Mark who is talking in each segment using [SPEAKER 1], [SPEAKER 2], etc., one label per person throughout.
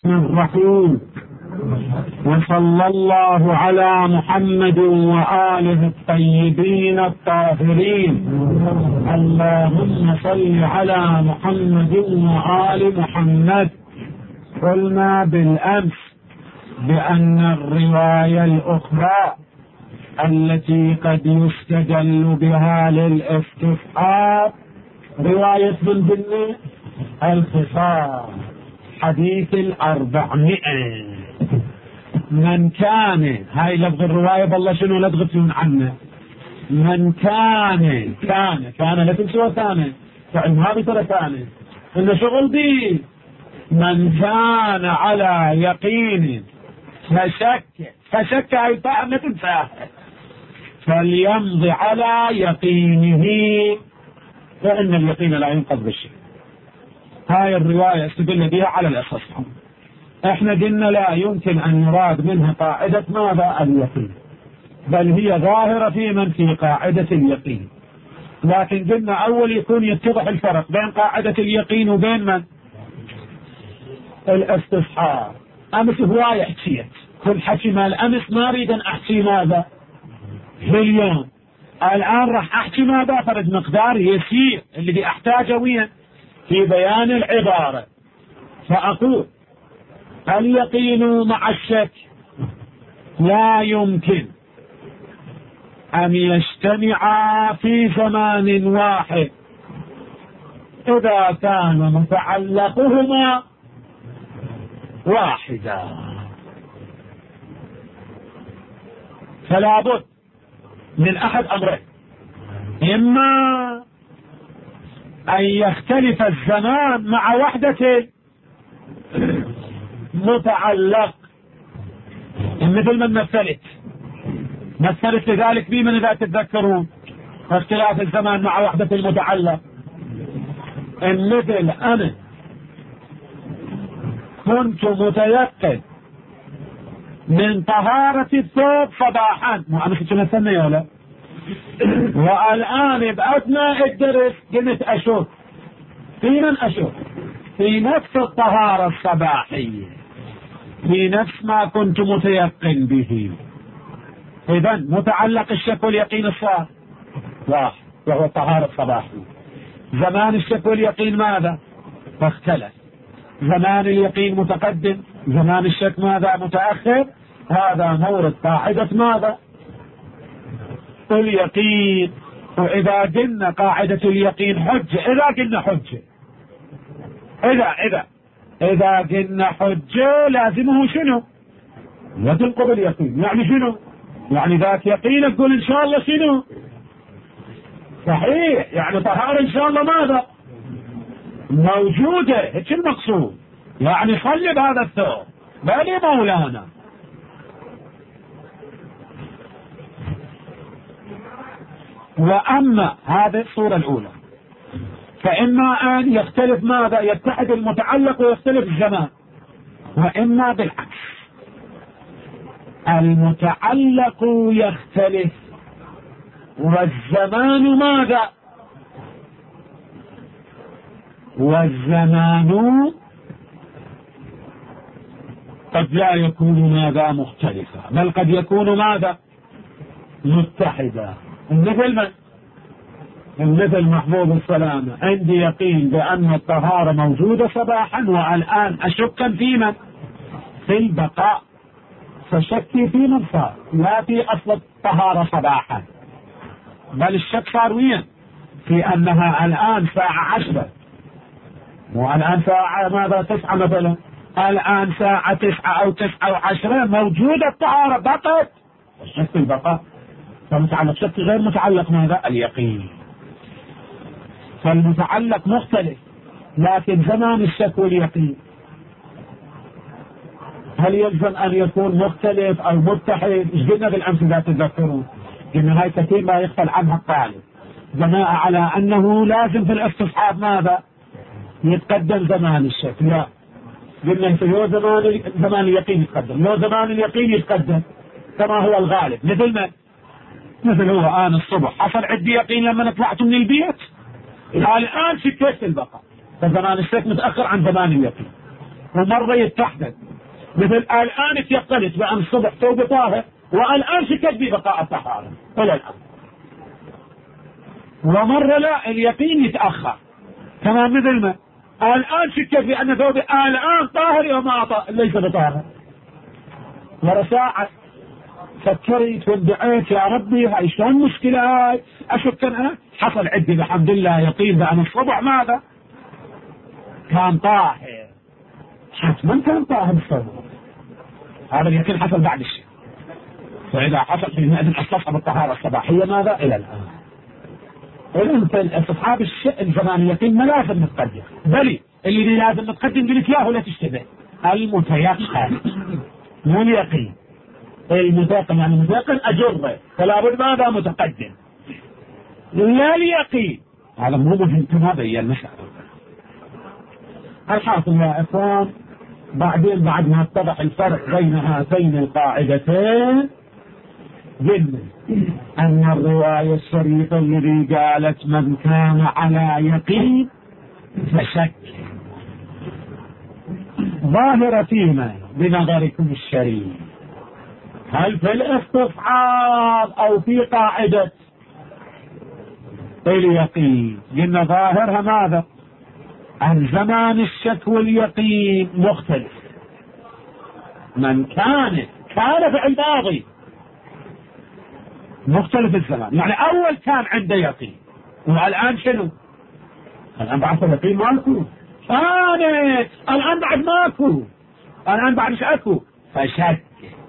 [SPEAKER 1] الرحيم. وصلى الله على محمد وآله الطيبين الطاهرين. اللهم صل على محمد وآل محمد. قلنا بالأمس بأن الرواية الأخرى التي قد يستدل بها للاستصحاب رواية من ضمن الخصام حديث 400. من كان، هاي لفظ الرواية بالله شنو لا تغفلون عنه. من كان لا تنسوا ثاني فعل ماضي ترى ثاني إن شغل دي. من كان على يقين فشك أي طاعة ما تنساه فليمضي على يقينه فإن اليقين لا ينقض بالشيء. هاي الرواية استدل بها على الاستصحاب. احنا قلنا لا يمكن ان يراد منها قاعدة ماذا؟ اليقين، بل هي ظاهرة في من في قاعدة اليقين. لكن قلنا اول يكون يتضح الفرق بين قاعدة اليقين وبين من؟ الاستصحاب. امس هواية حكيت كل حكي مال امس ما اريد ان احكي ماذا؟ اليوم. الان راح احكي ماذا؟ فرد مقدار يسير اللي احتاجه وين؟ في بيان العبارة. فأقول اليقين مع الشك لا يمكن أن يجتمعا في زمان واحد إذا كان متعلقهما واحدا. فلا بد من أحد أمرين: إما أن يختلف الزمان مع وحدة متعلق، مثل من مثلت لذلك بمن إذا تتذكرون اختلاف الزمان مع وحدة المتعلق. مثل أنا كنت متيقن من طهارة الثوب صباحا، مو أنا كنت نستنى يا ولا، والآن بأثناء الدرس كنت أشوف في من أشوف في نفس الطهارة الصباحية في نفس ما كنت متيقن به. إذن متعلق الشك واليقين الصار واحد وهو الطهارة الصباحية. زمان الشك واليقين ماذا؟ فاختلف. زمان اليقين متقدم، زمان الشك ماذا؟ متأخر. هذا مورد قاعدة ماذا؟ اليقين. وإذا قلنا قاعدة اليقين حجة، إذا قلنا حجة إذا قلنا حجة لازمه شنو؟ لا تنقض اليقين. يعني شنو؟ يعني ذاك يقين تقول إن شاء الله شنو؟ صحيح، يعني طهارة إن شاء الله ماذا؟ موجودة. هيك المقصود. يعني صلي بهذا الثوب بل مولانا. وأما هذه الصورة الأولى فإما أن يختلف ماذا؟ يتحد المتعلق ويختلف الزمان. وإما بالعكس المتعلق يختلف والزمان ماذا؟ والزمان قد لا يكون ماذا؟ مختلفا، بل قد يكون ماذا؟ متحدا. مثل محبوب السلامة عندي يقين بأن الطهارة موجودة صباحا والآن أشك في من؟ في البقاء. فشكي في من صار؟ لا في أصل الطهارة صباحا، بل الشك صار وين؟ في أنها الآن ساعة 10 والآن ساعة ماذا؟ 9 مثلا. الآن ساعة 9 أو 9 و10 موجودة الطهارة بقت. الشك في البقاء. فمتعلق شك غير متعلق ماذا؟ اليقين. فالمتعلق مختلف لكن زمان الشك واليقين هل يلزم أن يكون مختلف أو متحد؟ ايش قلنا بالأمس إذا تتذكرون؟ قلنا هاي كثير ما يغفل عنها الطالب جماعة على أنه لازم في الاستصحاب ماذا؟ يتقدم زمان الشك. لا، قلنا لو زمان اليقين يتقدم، لو زمان اليقين يتقدم كما هو الغالب. مثل هو آن الصبح حصل عندي يقين لما طلعت من البيت، الآن شكيت البقاء، فزمان الشك متأخر عن زمان اليقين. ومرة يتحدث، مثل الآن تيقنت بأن الصبح ثوب طاهر والآن شكت ببقاء الطهارة إلى الآن، ومرة لا اليقين يتأخر كمان، مثل ما الآن شكت بأن ثوب الآن طاهر وما ليس بطاهر، مرة ساعة فكرت وادعيت يا ربي هاي شلون مشكلة هاي، أشك أنا حصل عندي بحمد الله يقين بأن الصبح ماذا كان طاهر، حتما كان طاهر الصبح، هذا اليقين حصل بعد الشيء، فإذا حصل حينئذ استصحب الطهارة الصباحية ماذا إلى الآن. إذن في استصحاب الشيء زمان اليقين ما لازم نتقدم، بل اللي لازم نتقدم قلت لا ولا تشتبه المتيقن مو اليقين، المتيقن يعني المتيقن أجره فلا بد ماذا متقدم لا اليقين، هذا مو مهم كما بينا. الحاصل يا إخوان بعدين بعد ما اتضح الفرق بين هاتين القاعدتين قلنا أن الرواية الشريفة الذي قالت من كان على يقين فشك ظاهرة فيما بنظركم الشريف، هل في الاستصحاب أو في قاعدة اليقين؟ قلنا ظاهرها ماذا؟ عن زمان الشك واليقين مختلف، من كان فعل ماضي مختلف الزمان، يعني أول كان عنده يقين والآن شنو؟ الآن بعد اليقين ماكو، الآن بعد ماكو، الآن بعد شكو فشك،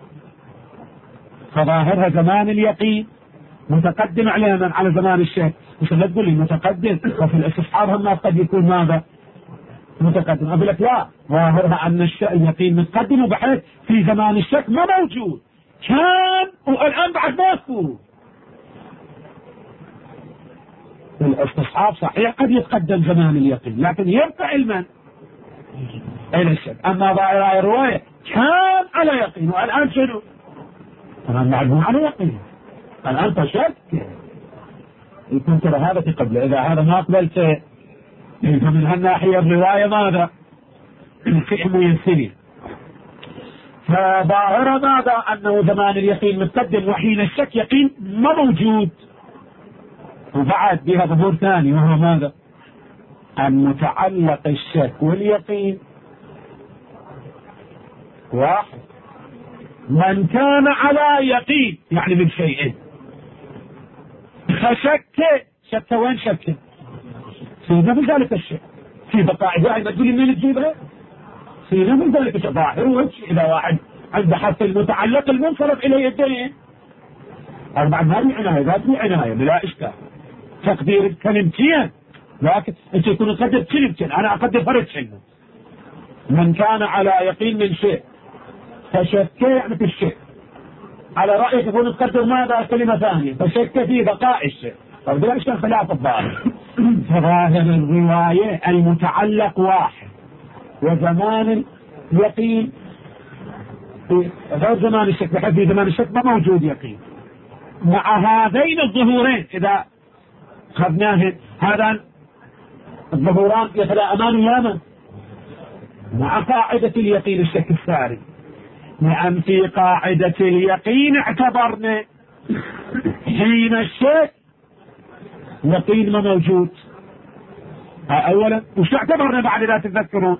[SPEAKER 1] فظاهرها زمان اليقين متقدم على زمان الشك، مش لا تقول لي متقدم وفي الاستصحاب هم قد يكون ماذا متقدم، أقول لك لا ظاهرها أن اليقين متقدم وبحيث في زمان الشك ما موجود كان والآن بعد ماكو. الاستصحاب صحيح قد يتقدم زمان اليقين لكن يبقى علما إلى الشك، أما ظاهر الرواية كان على يقين والآن شنو؟ الآن بعد مو على يقين، الآن فشك، يكون ترى هذا في قبله، إذا هذا ما قبلته فمن هالناحية الرواية ماذا؟ في ميسرين، فظاهر ماذا؟ أنه زمان اليقين متقدم وحين الشك يقين ما موجود، وبعد بها ظهور ثاني وهو ماذا؟ أن متعلق الشك واليقين واحد، من كان على يقين يعني من شيء فشك، شك وين شك؟ في من ذلك الشيء في بقائه، ما تقولي مين تجيبها؟ في من ذلك الشيء ظاهر وجه، إذا واحد عنده حث المتعلق المنصرف إليه الدليل بعد ما في عناية، ذات في عناية بلا إشكال، تقدير كلمتين لكن أنت يكون تقدر كلمتين أنا أقدر فرد كلمة، من كان على يقين من شيء فشك يعني في الشيء، على رأيك يكون تقدر ماذا كلمة ثانية فشك في بقاء الشيء، بلا إشكال خلاف الظاهر. فظاهر الرواية المتعلق واحد وزمان اليقين غير زمان الشك، بحيث في زمان الشك ما موجود يقين، مع هذين الظهورين إذا أخذناه هذا الظهوران يتلائمان ياما مع قاعدة اليقين الشك الساري، لأن في قاعدة اليقين اعتبرنا حين الشك يقين ما موجود أولا، وش اعتبرنا بعد لا تذكرون؟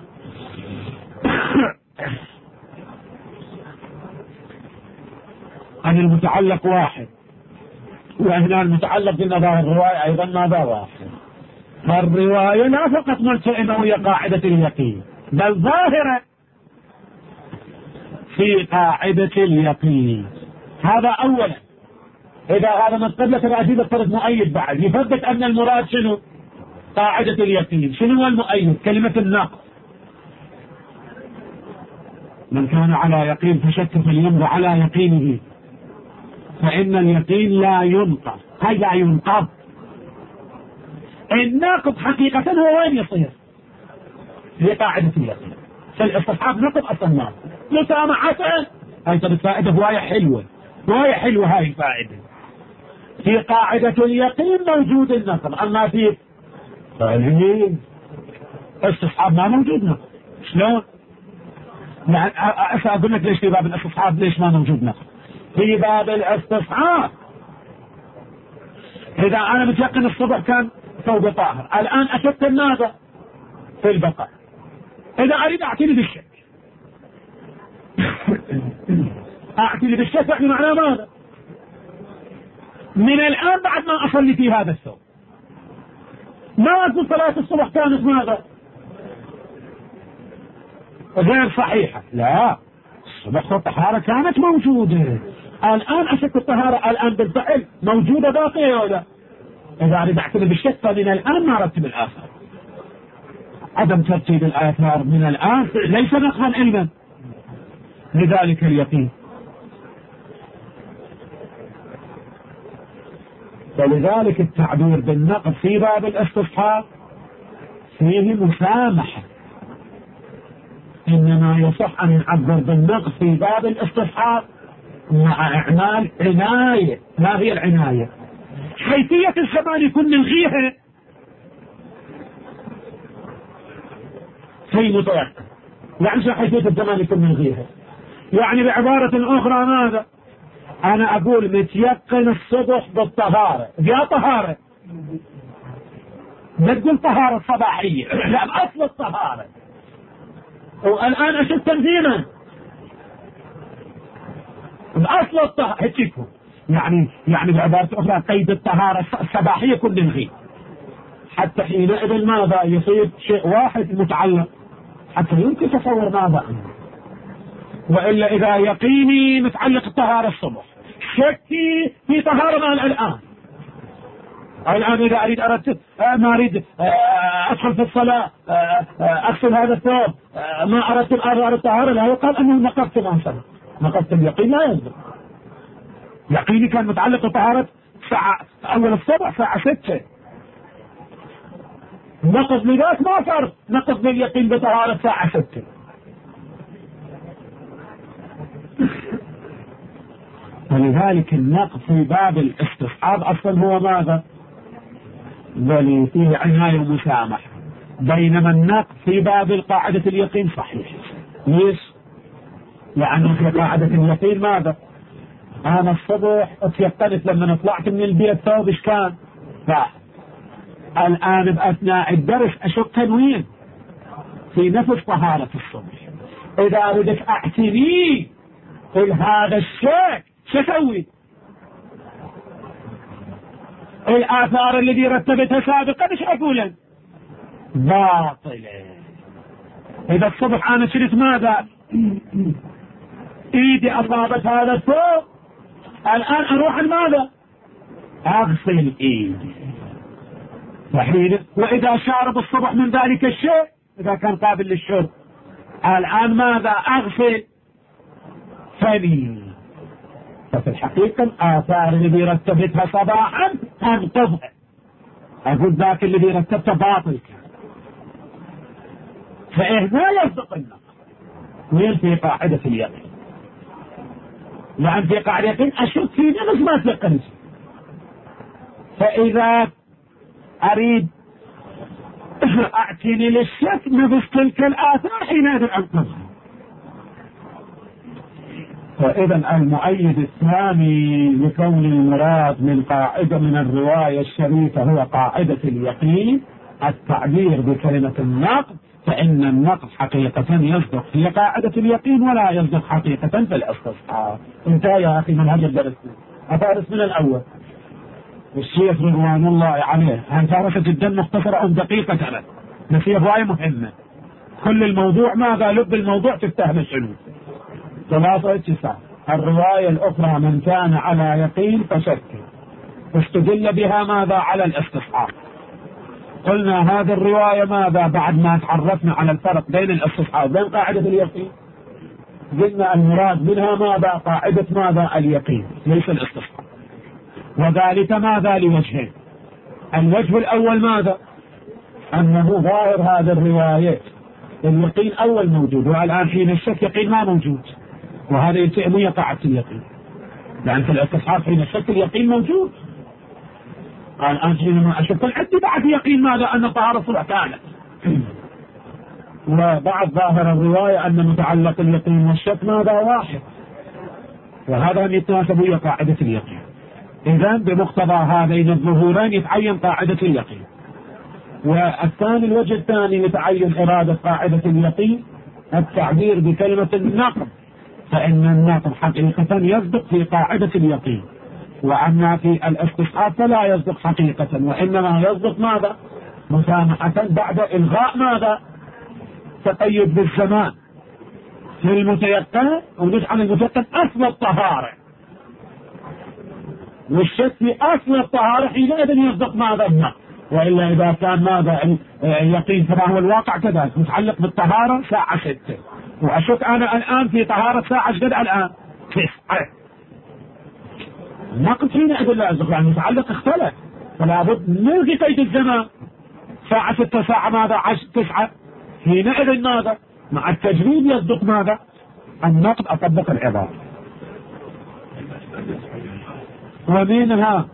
[SPEAKER 1] أن المتعلق واحد، وهنا المتعلق بالنظر الرواية أيضا ماذا واحد، فالرواية لا فقط ملتئمة وهي قاعدة اليقين بل ظاهرة في قاعدة اليقين، هذا أولا. إذا هذا من قبل تبعثيب الطرد مؤيد بعد يثبت أن المراد شنو؟ قاعدة اليقين. شنو هو المؤيد؟ كلمة النقص، من كان على يقين فشك فليمض على يقينه فإن اليقين لا ينقض، هاي لا ينقض. الناقض حقيقة هو وين يصير؟ في قاعدة اليقين، فالاستصحاب نقض أصلا ناقض مسامحة، هاي ترى فائدة هواية حلوة، هواية حلوة هاي الفائدة. في قاعدة اليقين موجود النقض، أما في استصحاب ما موجود نقض. شلون؟ يعني أقول لك ليش في باب الاستصحاب ليش ما موجود نقل؟ في باب الاستصحاب إذا أنا متيقن الصبح كان ثوب طاهر، الآن أشك ماذا؟ في البقاء. إذا أريد أعتني بالشك أعتني بالشك يعني معناه ماذا؟ من الآن بعد ما أصلي في هذا الثوب ما أقول صلاة الصبح كانت ماذا؟ غير صحيحة. لا، الصبح الطهارة كانت موجودة، الآن أشك الطهارة الآن بالفعل موجودة باقية ولا؟ إذا أريد أعتني بالشك فمن الآن ما أرتب الآثار. عدم ترتيب الآثار من الآن ليس نقضا علما، لذلك اليقين. ولذلك التعبير بالنقض في باب الاستصحاب فيه مسامحة، إنما يصح أن يعبر بالنقض في باب الاستصحاب مع إعمال عناية. ما هي العناية؟ حيثية الزمان يكون نلغيها في متيقن، يعني شو حيثية الزمان يكون نلغيها؟ يعني بعبارة أخرى ماذا؟ أنا أقول متيقن الصبح بالطهارة، يا طهارة لا تقول طهارة صباحية، لا بأصل الطهارة، والآن أشد تنظيما بأصل الطهارة هتشيكم. يعني بعبارة أخرى قيد الطهارة الصباحية كل نلغيه، حتى حينئذ ماذا يصير شيء واحد متعلق حتى يمكن تصور ماذا عنه. وإلا إذا يقيني متعلق الطهارة الصبح، شكي في طهارة مال الآن إذا أريد أرتب ما أريد أدخل في الصلاة أغسل هذا الثوب ما أرتب آثار الطهارة، لا يقال أنه نقضت الأنصار، نقضت اليقين لا يلزم. يقيني كان متعلق بطهارة ساعة أول الصبح ساعة 6، نقض لذلك ما صار نقض لليقين بطهارة ساعة 6. ولذلك النقض في باب الاستصحاب أصلا هو ماذا؟ بل فيه عناية ومسامحة، بينما النقض في باب القاعدة اليقين صحيح. ليش؟ لأنه في قاعدة اليقين ماذا؟ أنا الصبح اتيقنت لما طلعت من البيت ثوب إيش كان؟ لا، الآن بأثناء الدرس أشك تنوين في نفس طهارة الصبح. إذا أردت أعتني في هذا الشيء شسوي؟ الآثار الذي رتبتها سابقا ايش أقولا؟ باطلة. إذا الصبح أنا شريت ماذا؟ إيدي أصابت هذا الثوب، الآن أروح ماذا؟ أغسل إيدي. وإذا شارب الصبح من ذلك الشيء إذا كان قابل للشرب، الآن ماذا؟ أغسل فمي. ففي الحقيقة الآثار الذي رتبتها صباحا أنقضها، أقول ذاك الذي رتبته باطل كان، فإهنا يصدق النقض. وين في قاعدة اليقين؟ لأن في قاعدة اليقين أشك في نفس ما تيقنت، فإذا أريد أعتني للشك نفس تلك الآثار حينئذ أنقضها. وإذا المؤيد الثاني لكون المراد من قاعدة من الرواية الشريفة هو قاعدة اليقين التعبير بكلمة النقض، فإن النقض حقيقة يصدق في قاعدة اليقين ولا يصدق حقيقة في الاستصحاب. انتهى يا أخي منهج الدرس، أفارس من الأول. والشيخ رضوان الله عليه هل فارسة جدا مختصرة أو دقيقة كذا، نسيه رواية مهمة. كل الموضوع ماذا؟ لب الموضوع تفتهم شنو؟ 3 الرواية الأخرى من كان على يقين فشك، استدل بها ماذا؟ على الاستصحاب. قلنا هذه الرواية ماذا؟ بعد ما تعرفنا على الفرق بين الاستصحاب وبين قاعدة اليقين، قلنا المراد منها ماذا؟ قاعدة ماذا؟ اليقين ليس الاستصحاب. وذلك ماذا؟ لوجهين. الوجه الأول ماذا؟ أنه ظاهر هذه الروايات اليقين أول موجود، والآن حين الشك يقين ما موجود، وهذا يلتئم قاعدة اليقين، لأن في الاستصحاب حين الشك اليقين موجود. الآن حينما أشك عندي بعد يقين ماذا؟ أن طهارة الصبح كانت. وبعض ظاهر الرواية أن متعلق اليقين والشك ماذا واحد، وهذا يتناسب ويا قاعدة اليقين. إذن بمقتضى هذين الظهورين يتعين قاعدة اليقين. والثاني الوجه الثاني يتعين إرادة قاعدة اليقين التعبير بكلمة النقض، فإن النقض حقيقة يصدق في قاعدة اليقين، وأما في الاستصحاب فلا يصدق حقيقة، وإنما يصدق ماذا؟ مسامحة بعد إلغاء ماذا؟ تقيد بالزمان في المتيقن، ونجعل المتيقن أصل الطهارة، والشك في أصل الطهارة حينئذ يصدق ماذا؟ النقض. وإلا إذا كان ماذا اليقين كما هو الواقع كذلك متعلق بالطهارة ساعة 6، وأشك أنا الآن في طهارة ساعة قد الآن 9، النقض حينئذ لا يصدق، يعني المتعلق اختلف، فلا بد نلغي قيد الزمان ساعة 6 ساعة ماذا 9، حينئذ ماذا؟ مع التجريد يصدق ماذا؟ النقض. أطبق العبارة. ومنها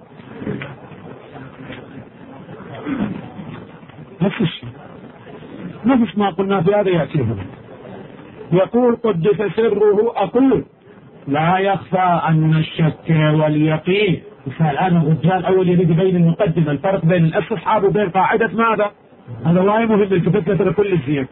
[SPEAKER 1] نفس الشيء، نفس ما قلنا في هذا يأتي هنا. يقول قدس سره أقول لا يخفى أن الشك واليقين. الآن الرجال أول يريد بين المقدمة الفرق بين الاستصحاب وبين قاعدة ماذا؟ هذا واي مهم التفت لكل الزيادة.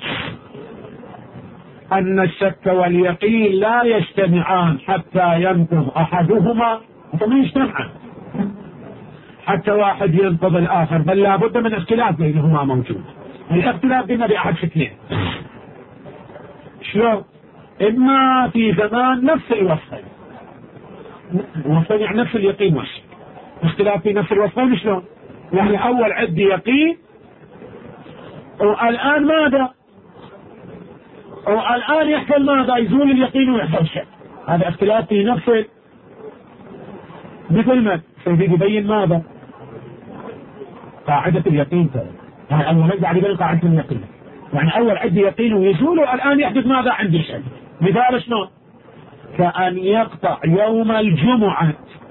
[SPEAKER 1] أن الشك واليقين لا يجتمعان حتى ينقض أحدهما، فما يجتمعان حتى واحد ينقض الآخر، بل لا بد من اختلاف بينهما موجود. الاختلاف بين بأحد شكلين. شلون؟ إما في زمان نفس الوصفين، يعني نفس اليقين والشك، اختلاف في نفس الوصفين. شلون؟ يعني أول عندي يقين والآن ماذا؟ والآن يحصل ماذا؟ يزول اليقين ويحصل شك. هذا اختلاف في نفس مثل ما سيدي يبين ماذا؟ قاعدة اليقين. يعني أول نرجع لبين قاعدة اليقين، يعني أول عندي يقين ويزول والآن يحدث ماذا؟ عندي شك. مثال شلون؟ كأن يقطع يوم الجمعة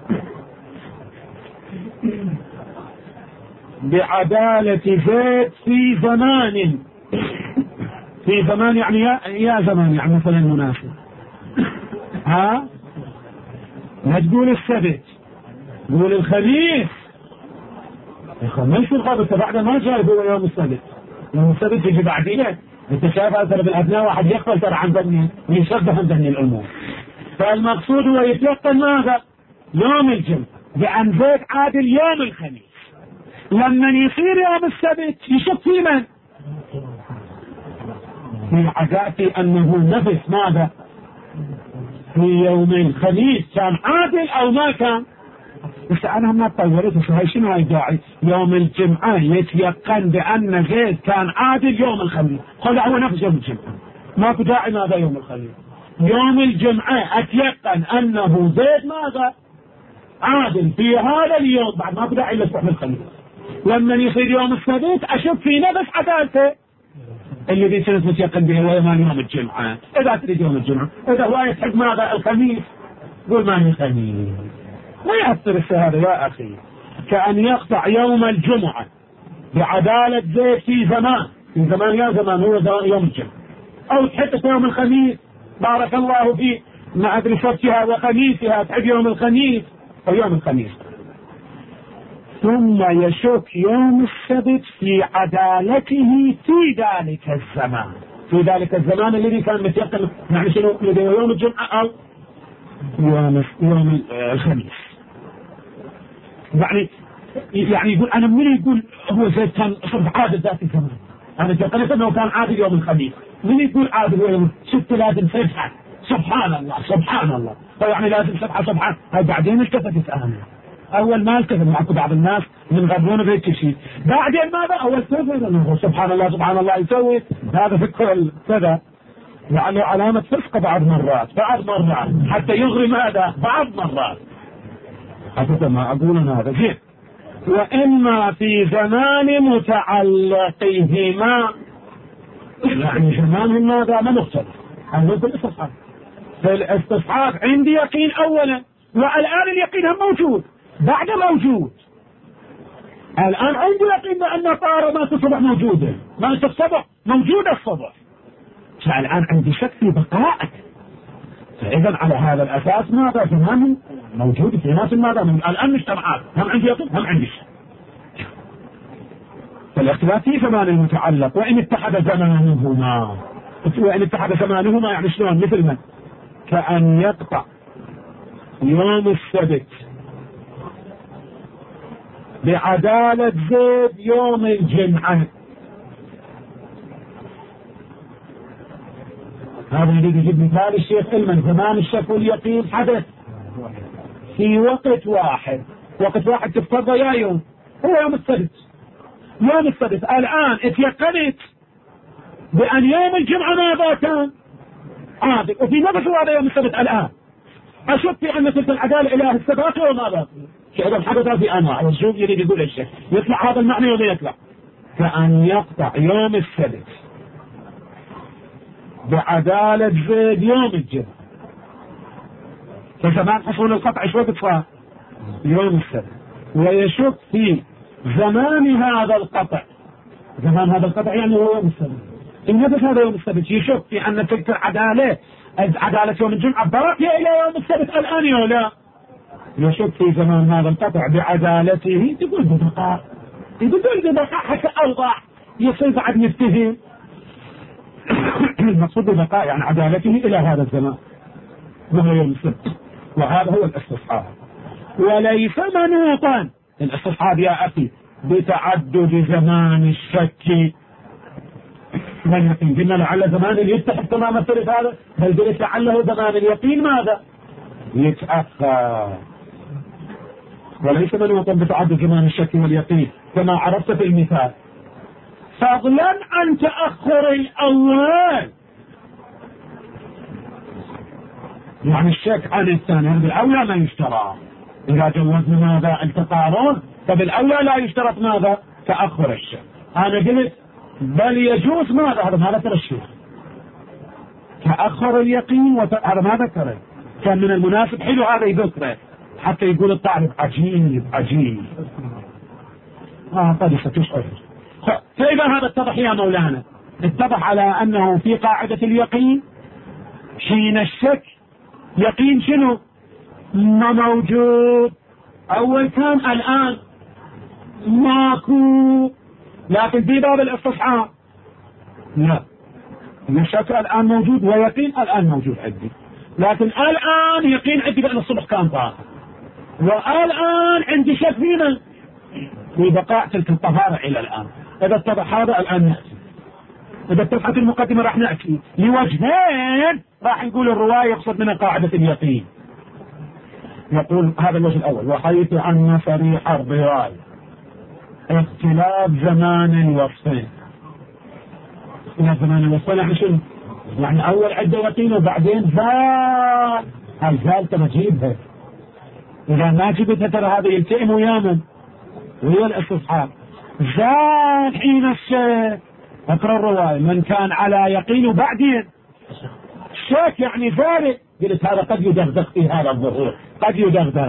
[SPEAKER 1] بعدالة زيد في زمان، في زمان يعني يا زمان يعني مثلا مناسب، ها لا تقول السبت، قول الخميس. الخميس الخبط بعد ما جاء هو يوم السبت، يوم السبت يجي بعدين. انت شايف هذا بالابناء واحد يقبل ترى عن ذني ويشبه عن ذني الامور. فالمقصود هو يتيقن ماذا؟ يوم الجمعة بأن زيد عادل يوم الخميس. لما يصير يوم السبت يشك في من؟ في عزائي أنه نفس ماذا؟ في يوم الخميس كان عادل أو ما كان؟ بس أنا ما تطورت شنو هاي داعي؟ يوم الجمعة يتيقن بأن زيد كان عادل يوم الخميس، قال هو نفس يوم الجمعة، ما في داعي ماذا يوم الخميس. يوم الجمعة أتيقن أنه زيد ماذا؟ عادل في هذا اليوم، بعد ما في داعي إلا يوم الخميس. لما يصير يوم السبت أشوف في نفس عدالته الذي كنت متيقن به هو يوم الجمعة. إذا تريد يوم الجمعة، إذا هو يتحق ماذا؟ الخميس، قول ماني خميس، ما يأثر الشهادة يا أخي. كأن يقطع يوم الجمعة بعدالة زيد في زمان، في زمان يا زمان هو زمان يوم الجمعة، أو تحق يوم الخميس بارك الله فيه ما أدري سبتها وخميسها، تحق يوم الخميس أو يوم الخميس. ثم يشك يوم السبت في عدالته في ذلك الزمان، في ذلك الزمان الذي كان متيقن يعني شنو؟ يوم الجمعة أو يوم الخميس. يعني يقول أنا من يقول هو زيد كان صرف عادل ذات الزمان، أنا تيقنت أنه كان عادل يوم الخميس، من يقول عادل يوم شفت لازم سبحة، سبحان الله سبحان الله، يعني لازم سبحة سبحان. هاي بعدين التفتت أنا أول ما التفت، معكو بعض الناس من غربون بهيك شيء، بعدين ماذا؟ أول تفت سبحان الله سبحان الله يسوي هذا فكر كذا، يعني علامة فسق بعض مرات حتى يغري ماذا؟ بعض مرات حتى ما أقول هذا شيء. وإما في زمان متعلقهما، يعني زمان ماذا؟ ما نختلف هذا في الاستصحاب. في الاستصحاب عندي يقين أولا، والآن اليقين هم موجود بعد موجود. الآن عندي يقين أن طارة ما تصبح موجودة، ما تصبح موجودة الصبح، فالآن عندي شك في بقائك. فإذا على هذا الأساس ماذا؟ زمان موجود في ناس ماذا؟ الآن مجتمعات هم عندي يقين هم عندي شك. فالاختلاف في زمان المتعلق، وإن اتحد زمانهما. وإن اتحد زمانهما يعني شلون؟ مثل من؟ كأن يقطع يوم السبت بعدالة زيد يوم الجمعة. هذا يريد يجيب مثال الشيخ علما زمان الشك واليقين حدث في وقت واحد. وقت واحد تفترض يا يوم هو يوم السبت. يوم السبت الآن اتيقنت بأن يوم الجمعة ماذا كان؟ عادل، وفي نفس هذا يوم السبت الآن أشك في أن تلك العدالة إله الثبات وماذا؟ كأيضا حدث في أنواع. والشوف يريد يقول الشيء يطلع هذا المعنى ولا يطلع؟ كأن يقطع يوم السبت بعدالة زيد يوم الجمعة. فزمان حصول القطع شو بتصير؟ يوم السبت. ويشك في زمان هذا القطع. زمان هذا القطع يعني هو يوم السبت. إن نفس هذا يوم السبت يشك في أن تلك العدالة عدالة يوم الجمعة باقية إلى يوم السبت الآن ولا لا؟ يشك في زمان هذا القطع بعدالته. تقول ببقاء، يقول ببقاء حتى أوضح يصير بعد يفتهم. المقصود ببقاء يعني عدالته إلى هذا الزمان وهو يوم السبت. وهذا هو الاستصحاب، وليس منوطا. الاستصحاب يا أخي بتعدد زمان الشك من يقين. قلنا لعل زمان يتحد تمام الثلث هذا، بل قلت لعله زمان اليقين ماذا؟ يتأخر. وليس منوطا بتعدد زمان الشك واليقين كما عرفت في المثال، فضلا عن تأخر الأول. يعني الشك عن الثاني بالأولى ما يشترى. إذا جوزنا ماذا؟ التقارن، فبالأولى لا يشترط ماذا؟ تأخر الشك. أنا قلت بل يجوز ماذا؟ هذا ما ذكر الشيخ تأخر اليقين هذا ما ذكره. كان من المناسب حلو هذا يذكره حتى يقول الطالب عجيب عجيب. طيب ستشعر. فإذا هذا اتضح يا مولانا، اتضح على أنه في قاعدة اليقين حين الشك يقين شنو؟ ما موجود. أول كان الآن ماكو. لكن في باب الاستصحاب لا، الشك الآن موجود ويقين الآن موجود عندي. لكن الآن يقين عندي بأن الصبح كان طاهر، والآن عندي شك فينا في بقاء تلك الطهارة إلى الآن. إذا اتضح هذا الآن نأتي. إذا اتضحت المقدمة راح نأتي لوجهين راح نقول الرواية يقصد منها قاعدة اليقين. يقول هذا الوجه الأول: وحيث أن صريح الرواية اختلاف زمان الوصفين. اختلاف زمان الوصفين يعني شنو؟ يعني أول عدة يقين وبعدين زال. هاي زال تجيبها. إذا ما جبتها ترى هذا يلتئم ويا من؟ وهي الاستصحاب. زال حين الشك. اقرأ الرواية: من كان على يقين وبعدين شك يعني زال. قلت هذا قد يدغدغ في هذا الظهور، قد يدغدغ.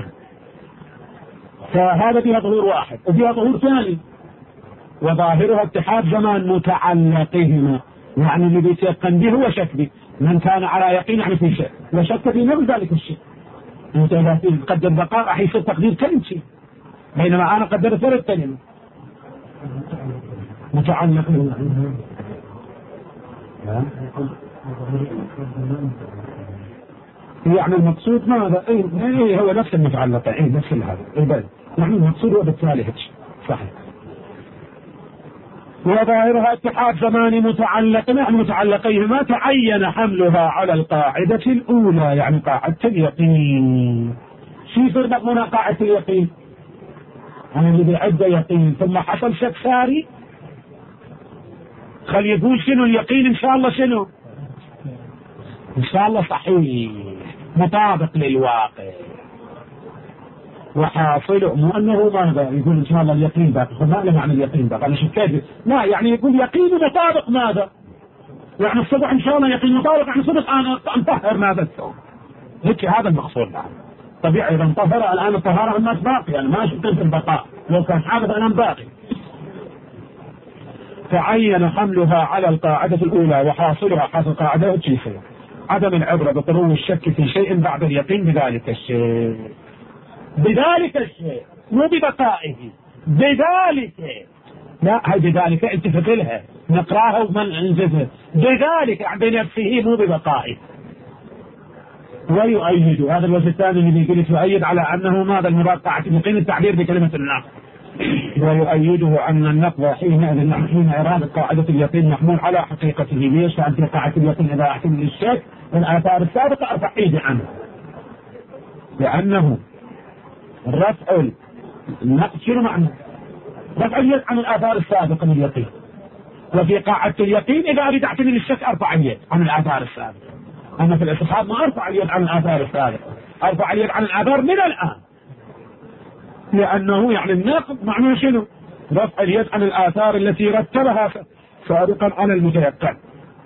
[SPEAKER 1] فهذا فيها ظهور واحد وفيها ظهور ثاني. وظاهرها اتحاد زمان متعلقهما، يعني اللي بيتيقن به هو شك به. من كان على يقين يعني في شك وشك في نفس ذلك الشيء. انت اذا تقدر بقاء راح يصير تقدير كلمة شيء، بينما انا قدرت ثلاث كلمة متعلقهما. يعني المقصود ماذا؟ ايه هو نفس المتعلقة، ايه نفس هذا البل. يعني المقصود هو بالتالي هيك صحيح. وظاهرها اتحاد زمان متعلق، يعني متعلقيهما تعين حملها على القاعدة الأولى، يعني قاعدة اليقين. شو يصير مضمون قاعدة اليقين؟ يعني اللي بيعد يقين ثم حصل شك ساري، خلي يقول شنو اليقين إن شاء الله شنو؟ إن شاء الله صحيح مطابق للواقع. وحاصله مو أنه ماذا يقول إن شاء الله اليقين باقي. ما له معنى اليقين باقي، أنا شكيت لا، يعني يقول يقين مطابق ماذا؟ يعني الصبح إن شاء الله يقين مطابق، يعني صبح أنا أنطهر ماذا الثوب. هيك هذا المقصود الآن. طبيعي إذا انطهر الآن الطهارة الناس باقي، يعني ما شكيت البقاء لو كان حادث الآن باقي. تعين حملها على القاعدة الأولى وحاصلها حاصل القاعدة الجيسية عدم العبرة بطرو الشك في شيء بعد اليقين بذلك الشيء. بذلك الشيء مو ببقائه، بذلك. لا، هاي بذلك التفت لها نقراها ومن انزفها. بذلك بنفسه مو ببقائه. ويؤيد هذا الوجه الثاني اللي قلت يؤيد على انه ماذا المراد قاعدة اليقين التعبير بكلمة النقض. ويؤيده ان النقض حين إرادة قاعدة اليقين محمول على حقيقته. ليش؟ لأن في قاعدة اليقين إذا احتمل الشك والآثار السابقة ارفع ايدي عنه، لأنه رفع النقض شنو معنى؟ رفع اليد عن الآثار السابقة من اليقين. وفي قاعدة اليقين إذا أريد أحتمل الشك أرفع اليد عن الآثار السابقة. أما في الاستصحاب ما أرفع اليد عن الآثار السابقة، أرفع اليد عن الآثار من الآن، لأنه يعني النقض معناه شنو؟ رفع اليد عن الآثار التي رتبها سابقا على المتيقن.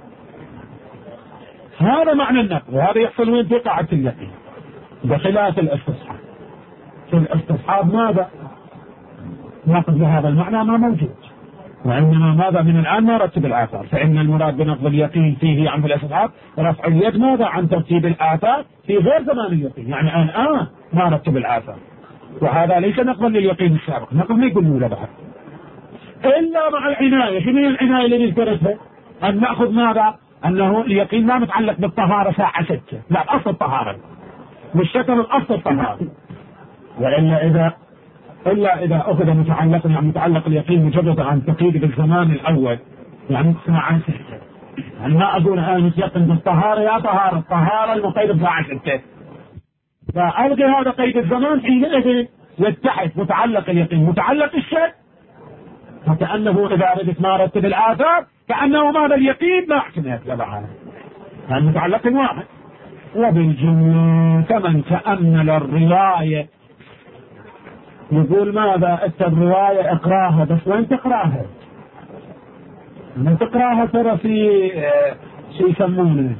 [SPEAKER 1] هذا معنى النقض، وهذا يحصل وين؟ في قاعدة اليقين، بخلاف الاستصحاب. في الاستصحاب ماذا؟ نقض بهذا المعنى ما موجود، وإنما ماذا من الآن ما رتب الآثار. فإن المراد بنقض اليقين فيه عن الاستصحاب رفع اليد ماذا؟ عن ترتيب الآثار في غير زمان اليقين، يعني الآن ما رتب الآثار. وهذا ليس نقضا لليقين السابق، نقض ما يقول له بعد إلا مع العناية. شنو العناية اللي نذكرتها؟ أن نأخذ ماذا؟ أنه اليقين ما متعلق بالطهارة ساعة 6، لا، أصل الطهارة والشكل الأصل الطهارة. إلا إذا أخذ متعلق، يعني متعلق اليقين مجرد عن تقييد بالزمان الأول، يعني ساعة 6. يعني ما أقول أنا متيقن بالطهارة يا طهارة، الطهارة المقيد بساعة 6، فألغي هذا قيد الزمان. حينئذ يتحد متعلق اليقين متعلق الشك، وكأنه إذا أردت ما رتب الآثار كأنه ماذا؟ اليقين ما احتملت لبعض، يعني متعلق واحد. وبالجملة فمن تأمل الرواية يقول ماذا؟ أنت الرواية اقراها، بس وين تقراها؟ من تقراها ترى في شو يسمونه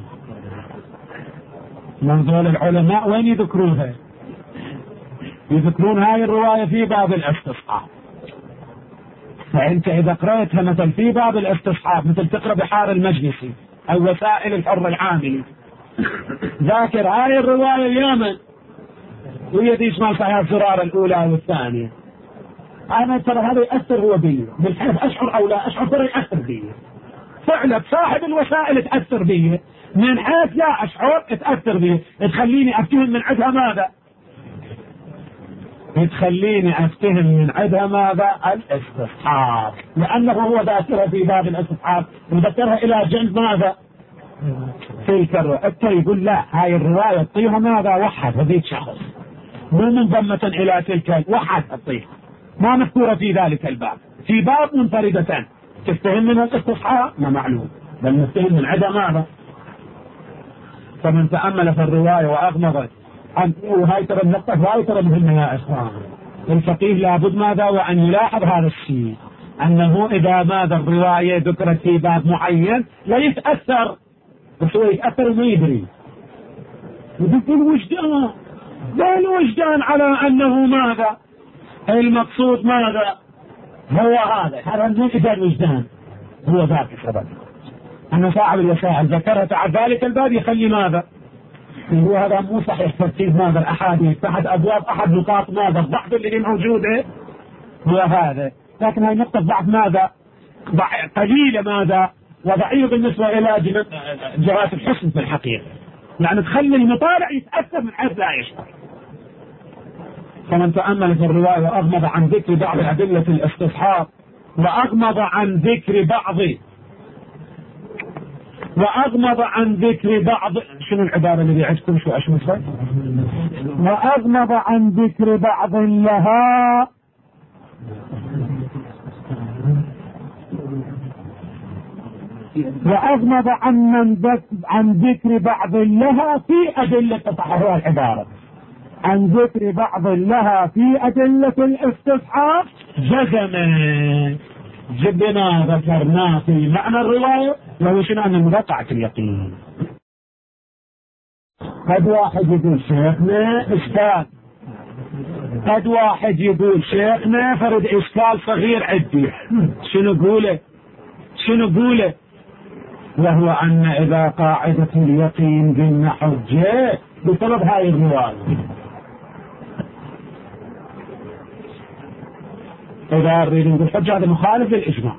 [SPEAKER 1] من ذول العلماء، وين يذكرونها؟ يذكرون هاي الرواية في باب الاستصحاب. فأنت إذا قرأتها مثل في باب الاستصحاب، مثل تقرأ بحار المجلسي أو وسائل الحر العاملي، ذاكر هاي الرواية اليمن وهي ديش مال صحيح زرار الأولى والثانية. أنا ترى هذا يأثر هو بي من حيث أشعر أو لا أشعر، ترى يأثر بي فعلا. صاحب الوسائل تأثر بي من حيث لا أشعر، تأثر بي، تخليني أفتهم من عندها ماذا؟ تخليني أفتهم من عندها ماذا؟ الاستصحاب، لأنه هو ذاكرها في باب الاستصحاب وذكرها إلى جنب ماذا؟ تلك الرواية. يقول لا، هاي الرواية تطيها ماذا؟ وحد هذيك شخص، مو منضمة إلى تلك، وحد تطيها، ما مذكورة في ذلك الباب، في باب منفردة. تفتهم منها الاستصحاب ما معلوم، بل نفتهم من عدم ماذا؟ فمن تأمل في الرواية وأغمض وهاي ترى النقطة، وهاي ترى مهمة يا إخوان. الفقيه لابد ماذا؟ وأن يلاحظ هذا الشيء، أنه إذا ماذا الرواية ذكرت في باب معين لا يتأثر، بس هو يتأثر وما يدري، يقول الوجدان، لا الوجدان على أنه ماذا؟ المقصود ماذا؟ هو هذا من إذا الوجدان هو ذاك السبب. أن صاحب الوسائل ذكرها تعال ذلك الباب يخلي ماذا؟ هو هذا مو صحيح ترتيب ماذا الأحاديث تحت أبواب أحد نقاط ماذا؟ الضعف اللي موجودة هو هذا، لكن هاي نقطة ضعف ماذا؟ قليلة ماذا؟ وضعيف بالنسبة إلى جهات الحسن في الحقيقة، يعني تخلي المطالع يتأثر من حيث لا يشعر. فمن تأمل في الرواية وأغمض عن ذكر بعض أدلة الاستصحاب، وأغمض عن ذكر بعض شنو العبارة اللي عندكم؟ شو أشمسها؟ وأغمض عن ذكر بعض لها وأغمض عن ذكر بعض لها في أدلة تطهر العبارة، عن ذكر بعض لها في أدلة الاستصحاب جزما. جبنا ذكرناه في معنى الرواية، وهو شنو؟ أن الموقعة اليقين. قد واحد يقول شيخنا إشكال، قد واحد يقول شيخنا فرد إشكال صغير عندي، شنو قوله؟ شنو قوله؟ وهو أن إذا قاعدة اليقين قلنا حجة بسبب هاي الرواية. إذا نريد نقول حجة هذا مخالف للإجماع.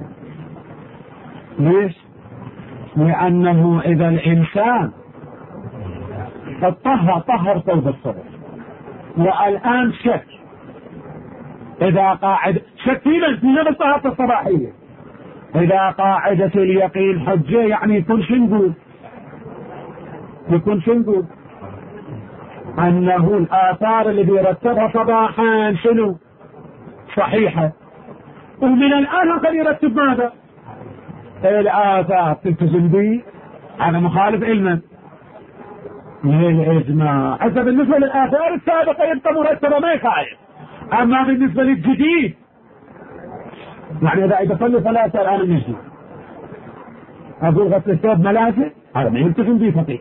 [SPEAKER 1] ليش؟ لأنه إذا الإنسان طهر ثوب الصبر والآن شك، إذا قاعد شك في نفس طهارة الصباحية، إذا قاعدة اليقين حجة يعني يكون شنقول أنه الآثار اللي بيرتبها صباحا شنو صحيحة، ومن الآن قد يرتب ماذا؟ الآثار تلتزم به، هذا مخالف علما للإجماع. حتى بالنسبة للآثار السابقة يبقى مرتبة ما يخالف، أما بالنسبة للجديد يعني إذا صلوا ثلاثة الآن النجم أقول غسل الثوب ملازم، هذا ما يلتزم به فقيه.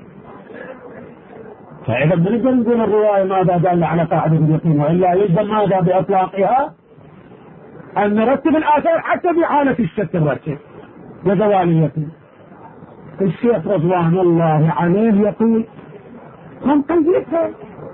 [SPEAKER 1] فإذا بنقدر نقول الرواية ماذا دل على قاعدة اليقين، وإلا يلزم ماذا بإطلاقها أن نرتب الآثار حتى بحالة الشك نرتب وزوال اليقين. الشيخ رضوان الله عليه يقول نقيدها،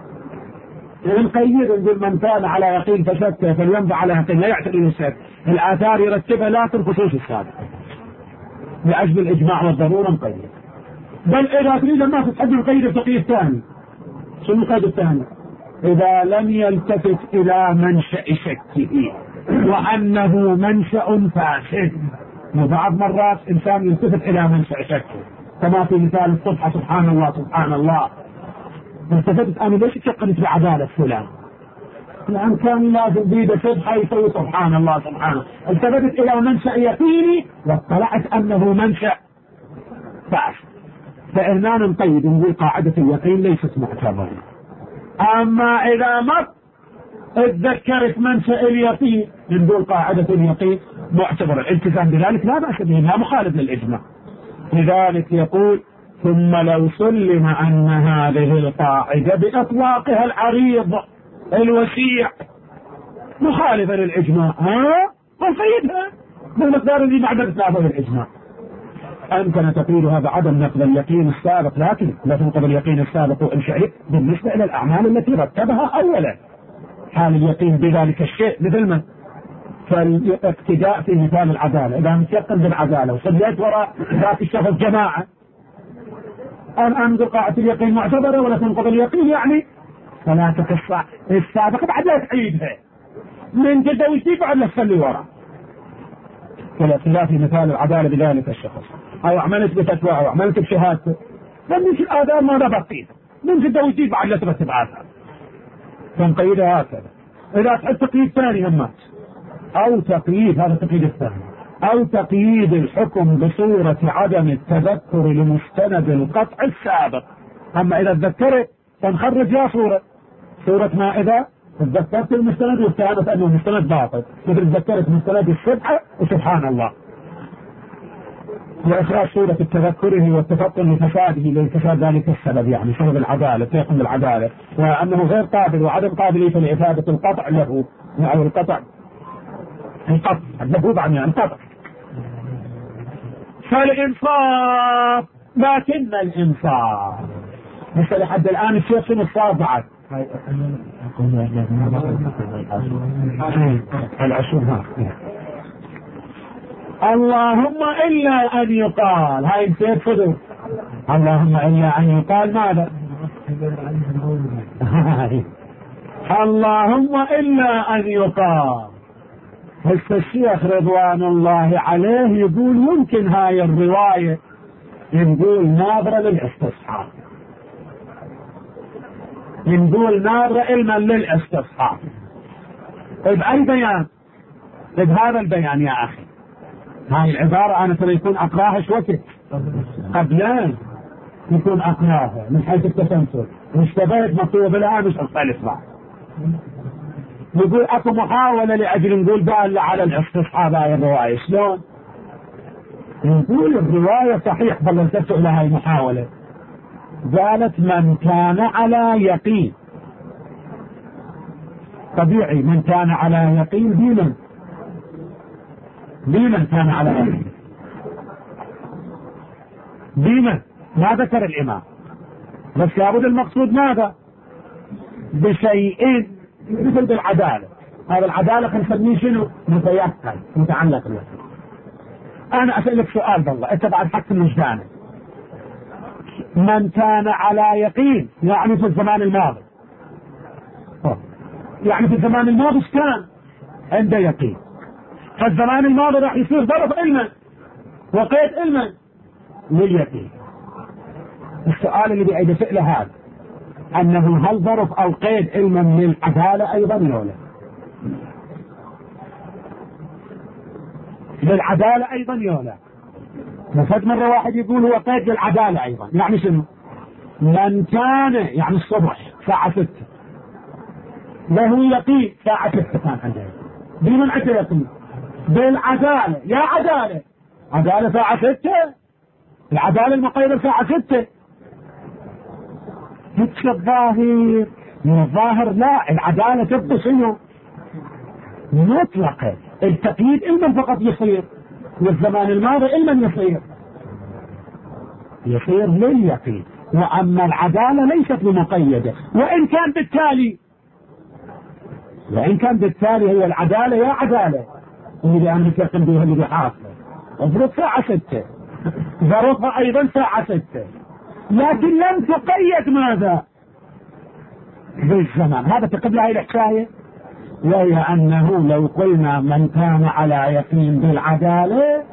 [SPEAKER 1] نقيد نقول من كان على يقين فشك فلينبع على يقين لا يعتري الشك. الآثار يرتبها لكن خصوص السابق لأجل الإجماع والضرورة نقيد. بل إذا تريد ما تتحدث نقيد الفقيه الثاني. شنو القيد الثاني؟ إذا لم يلتفت إلى منشأ شكه وأنه منشأ فاسد. وبعض مرات إنسان يلتفت إلى منشأ شكه، كما في مثال الصبح سبحان الله سبحان الله، التفتت أنا ليش تقنت بعدالة فلان؟ لأن كان لازم بيده صبحة يسوي سبحان الله سبحانه. التفتت إلى منشأ يقيني واطلعت أنه منشأ فاسد، فإننا نقيد نقول قاعدة اليقين ليست معتبرة. أما إذا ما اتذكرت منشأ اليقين نقول قاعدة اليقين معتبرة. الالتزام بذلك لا بأس به، لا مخالف للإجماع. لذلك يقول ثم لو سلم أن هذه القاعدة بإطلاقها العريض الوسيع مخالفة للإجماع نقيدها بالمقدار اللي بعد إطلاقه الإجماع. أمكن تقييدها بعدم نقض اليقين السابق، لكن لا تنقض اليقين السابق وإنشائه بالنسبة إلى الأعمال التي رتبها أولا حال اليقين بذلك الشيء. مثل ما فالاقتداء في مثال العدالة، إذا متيقن بالعدالة وصليت وراء ذات الشخص جماعة الآن نقول قاعدة اليقين معتبرة ولا تنقض اليقين، يعني صلاتك السابقة بعد لا تعيدها من جد وجديد بعد لا تصلي وراء. فالاقتداء في مثال العدالة بذلك الشخص، أو عملت بفتوى أو عملت بشهادته، فمن الآثار ما بقيت من جد وجديد بعد لا ترتب آثار، فنقيدها هكذا. إذا تحب تقييد ثاني همات أو تقييد، هذا التقييد الثاني، أو تقييد الحكم بصورة عدم التذكر لمستند القطع السابق. أما إذا تذكرت فنخرج يا صورة ما إذا تذكرت المستند واستهانت أنه مستند باطل، مثل تذكرت مستند السبحة وسبحان الله، وإخراج صورة التذكره والتفطن لفساده لفساد ذلك السبب، يعني سبب العدالة تيقن بالعدالة، وأنه غير قابل وعدم قابلية لإفادة القطع له، أو القطع له بعد يعني القطع. فالإنصاف، لكن الإنصاف مثل لحد الآن الشيخ شنو صار بعد العشر اللهم إلا أن يقال، هاي نسيت صدر، اللهم إلا أن يقال ماذا؟ اللهم إلا أن يقال. هسه الشيخ رضوان الله عليه يقول ممكن هاي الرواية نقول ناظرة للاستصحاب، نقول ناظرة علما للاستصحاب. بأي بيان؟ بهذا البيان يا أخي، هاي العبارة أنا ترى يكون أقراها شوكت قبلان، يكون أقراها من حيث التسلسل واشتبهت مطلوب لها مش أختلف بعض. نقول أكو محاولة لأجل نقول دالة على الاستصحاب هاي الرواية. شلون؟ نقول الرواية صحيح بل التفتوا إلى هاي المحاولة، قالت من كان على يقين، طبيعي من كان على يقين بمن كان على يقين، بمن؟ ما ذكر الإمام، بس لابد المقصود ماذا؟ بشيء مثل بالعدالة. هذا العدالة خنسميه شنو؟ متيقن، متعلق به. أنا أسألك سؤال بالله، أنت بعد حكم وجدانك، من كان على يقين يعني في الزمان الماضي، يعني في الزمان الماضي كان عنده يقين، فالزمان الماضي راح يصير ظرف علما وقيد علما لليقين. السؤال اللي بيعيد سئله هذا، أنه هل ظرف أو قيد علما للعدالة أيضا ولا؟ للعدالة أيضا ولا؟ مفاد مرة واحد يقول هو قيد للعدالة أيضا، يعني شنو؟ من كان يعني الصبح ساعة 6 له يقين ساعة 6 كان عنده، بمن عنده يقين؟ بالعدالة. يا عدالة، عدالة ساعة 6، العدالة المقيدة ساعة 6. هيك الظاهر، من الظاهر لا، العدالة تبقى شنو؟ مطلقة. التقييد علما فقط يصير، والزمان الماضي علما يصير لليقين، وأما العدالة ليست بمقيدة. وإن كان بالتالي هي العدالة يا عدالة اللي أنا متيقن بها اللي بحاصل افرض ساعة 6، ظروفها أيضا ساعة 6، لكن لم تقيد ماذا؟ بالزمان. هذا تقبل هاي الحكاية، وهي أنه لو قلنا من كان على يقين بالعدالة،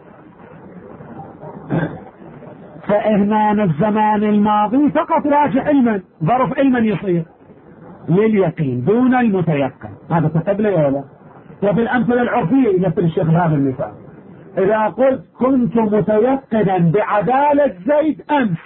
[SPEAKER 1] فإهنا الزمان الماضي فقط راجع علما، ظرف علما يصير لليقين دون المتيقن. هذا تقبله ولا؟ وبالأمثلة العرفية مثل الشيخ هذا المثال، إذا قلت كنت متيقنا بعدالة زيد أمس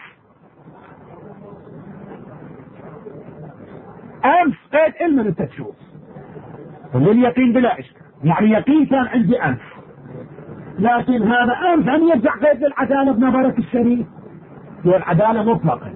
[SPEAKER 1] قيد علما أنت تشوف لليقين بلا إشكال، يعني يقين كان عندي أمس، لكن هذا أمس أن يرجع قيد للعدالة بنظرك الشريف، والعدالة مطلقة.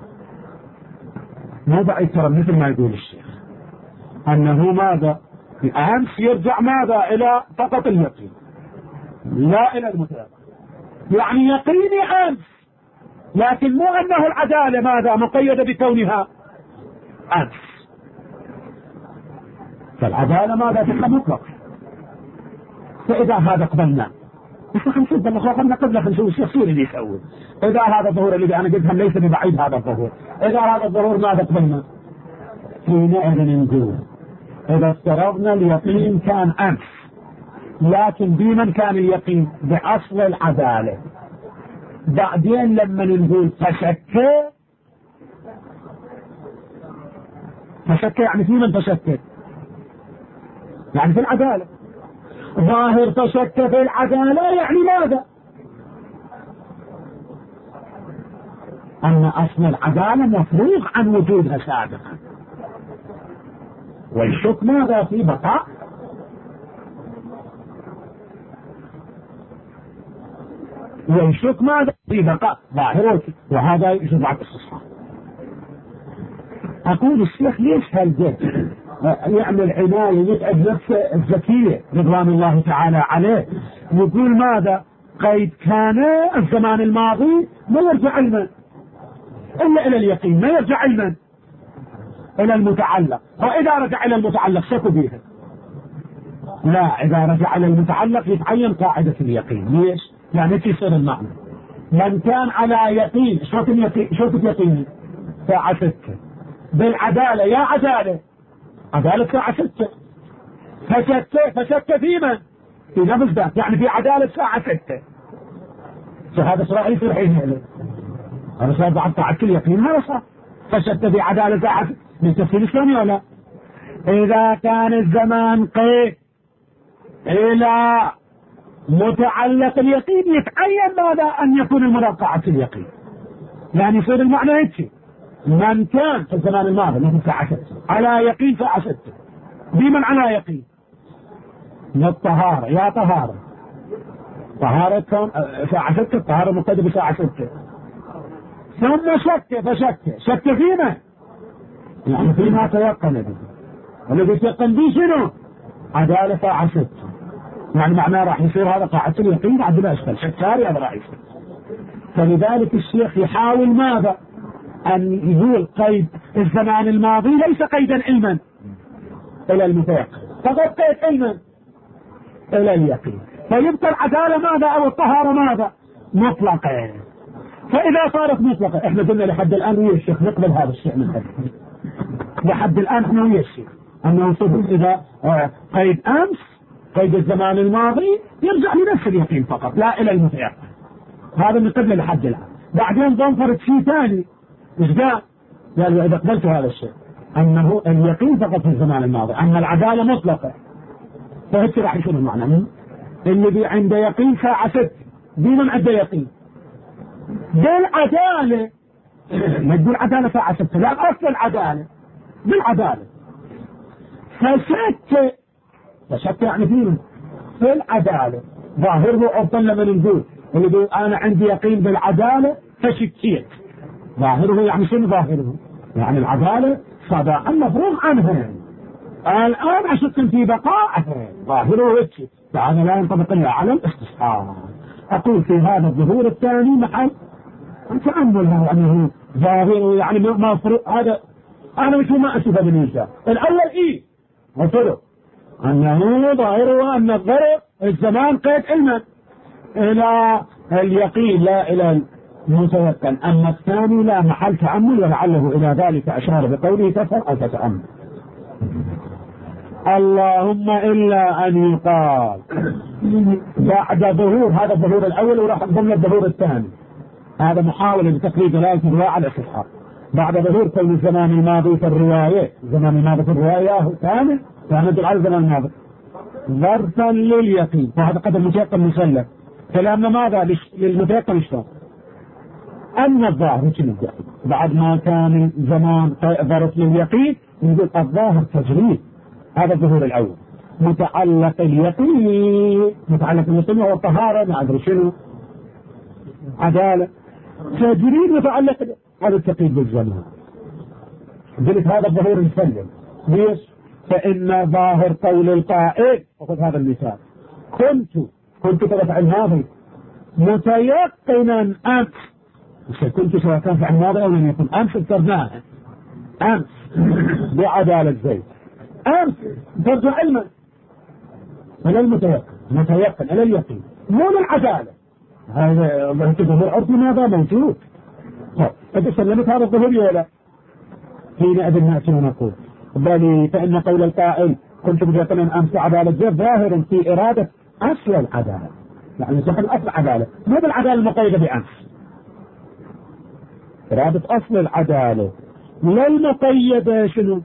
[SPEAKER 1] مو بعيد ترى مثل ما يقول الشيخ أنه ماذا؟ أمس يرجع ماذا؟ إلى فقط اليقين لا إلى المتيقن، يعني يقيني أمس، لكن مو أنه العدالة ماذا؟ مقيدة بكونها أمس، فالعدالة ماذا؟ تبقى مطلق. فإذا هذا قبلنا بس خلينا بالله خلينا قبل نشوف الشيخ سوري اللي يسوي. إذا هذا الظهور اللي أنا قلتها ليس ببعيد هذا الظهور، إذا هذا الظهور ماذا قبلنا؟ حينئذ نقول إذا افترضنا اليقين كان أمس، لكن بمن كان اليقين؟ بأصل العدالة. بعدين لما نقول تشكى يعني في من تشكى؟ يعني في العدالة. ظاهر تشكى في العدالة يعني ماذا؟ أن أصل العدالة مفروغ عن وجودها سابقا، والشك ماذا؟ في بقاء. والشك ماذا؟ في بقاء ظاهر، وهذا يجب على الاستصحاب. أقول الشيخ ليش هالجد يعمل عناية يتعب نفسه الذكية رضوان الله تعالى عليه، يقول ماذا؟ قيد كان الزمان الماضي ما يرجع علما إلا إلى اليقين، ما يرجع علما إلى المتعلق، وإذا رجع إلى المتعلق شكوا فيها. لا، إذا رجع إلى المتعلق يتعين قاعدة اليقين. ليش؟ يعني يصير المعنى من كان على يقين. شوف اليقين ساعة 6 بالعدالة، يا عدالة، عدالة ساعة 6 فشك في من؟ في نفس ذات، يعني في عدالة ساعة 6. فهذا صراحة يصير حين هذا صار بعد طاعة اليقين، هذا صار فشك في عدالة ساعة 6 من تفسير الإسلامي ولا؟ إذا كان الزمان قيد إلى متعلق اليقين يتعين ماذا؟ أن يكون المراد طاعة اليقين، يعني يصير المعنى هيك من كان في الزمان الماضي مثل ساعة 6 على يقين ساعة 6، بمن على يقين؟ للطهارة، يا طهارة، طهارة ساعة 6، الطهارة مقيدة بساعة 6، ثم شك فيما؟ يعني فيما تيقن به، والذي يتيقن به شنو؟ عدالة ساعة 6، يعني معناه راح يصير هذا طاعة اليقين بعد لا اشكال، شك ثاني هذا راح يصير. فلذلك الشيخ يحاول ماذا؟ أن يقول قيد الزمان الماضي ليس قيدا علما إلى المتيقن، فقد قيد علما إلى اليقين، فيبقى العدالة ماذا أو الطهارة ماذا؟ مطلقة. فإذا صارت مطلقة، احنا قلنا لحد الآن ويا الشيخ نقبل هذا الشيء من حد. لحد الآن احنا ويا الشيخ أنه صدق إذا قيد أمس قيد الزمان الماضي يرجع لنفس اليقين فقط لا إلى المتيقن. هذا من قبل لحد الآن. بعدين ظنفرت شيء ثاني، ايش قال؟ قال إذا قبلت هذا الشيء أنه اليقين فقط في الزمان الماضي، أن العدالة مطلقة، فهيك راح يكون المعنى اللي عنده يقين ساعة 6 دي من عنده يقين بالعدالة. ما تقول عدالة ساعة 6، لا أصل العدالة بالعدالة. فشك يعني فيه في العدالة ظاهره عرضا لما نقول اللي يقول أنا عندي يقين بالعدالة فشكيت، ظاهره يعني شنو ظاهره؟ يعني العدالة صداقة المفروض عنها، الآن أشك في بقائها، ظاهره هيك، يعني لا ينطبق إلا على الاستصحاب. أقول في هذا الظهور الثاني محل تأمل، يعني ظاهره يعني ما فرق هذا. أنا مش ما أشوفه بالنسبة الأول وفرق أنه ظاهره أن الضرب الزمان قيد علما إلى اليقين لا إلى المتيقن، أما الثاني لا محل تأمل، ولعله إلى ذلك أشار بقوله تفهم أو تتأمل. اللهم إلا أن يقال بعد ظهور هذا الظهور الأول وراح ضمن الظهور الثاني، هذا محاولة لتقليد دلالة الرواية على الإصحاح. بعد ظهور كون الزمان الماضي في الرواية، الزمان الماضي في الرواية هو ثاني ندل على الزمان الماضي ظرفا لليقين، وهذا قدر متيقن مسلم. كلامنا ماذا للمتيقن شلون؟ أن الظاهر بعد ما كان الزمان ظرف لليقين نقول الظاهر تجريد. هذا الظهور الأول متعلق اليقين، متعلق اليقين هو الطهارة، ما أدري شنو عدالة، تجريد متعلق هذا التقييد بالزمان. قلت هذا الظهور المسلم. ليش؟ فإن ظاهر قول القائل، وخذ هذا المثال، كنت تفعل هذا متيقنا أمس، كنت سواء كان فعل ماضي أو لم يكن، أمس افترناها أمس بعدالة زيد، أمس ترجع علما إلى المتيقن، متيقن إلى اليقين مو للعدالة. هذا الظهور عرفي ماذا موجود. أنت سلمت هذا الظهور ولا؟ حينئذ نأتي ونقول بل فإن قول القائل كنت متيقنا أمس عدالة زيد ظاهر في إرادة أصل العدالة، يعني تقل أصل العدالة مو بالعدالة المقيدة بأمس، إرادة أصل العدالة لا المقيدة شنو؟